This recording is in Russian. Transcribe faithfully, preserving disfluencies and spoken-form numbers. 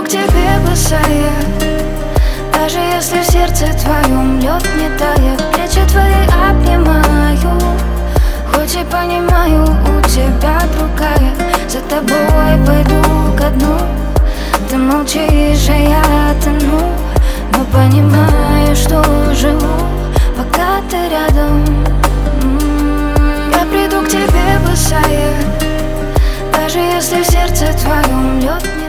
к тебе босая, даже если в сердце твоем лед не тает. Плечи твои обнимаю, хоть и понимаю, у тебя другая. За тобой пойду ко дну, ты молчишь, а я тону, но понимаю, что живу, пока ты рядом. Я приду к тебе босая, даже если в сердце твоем лед не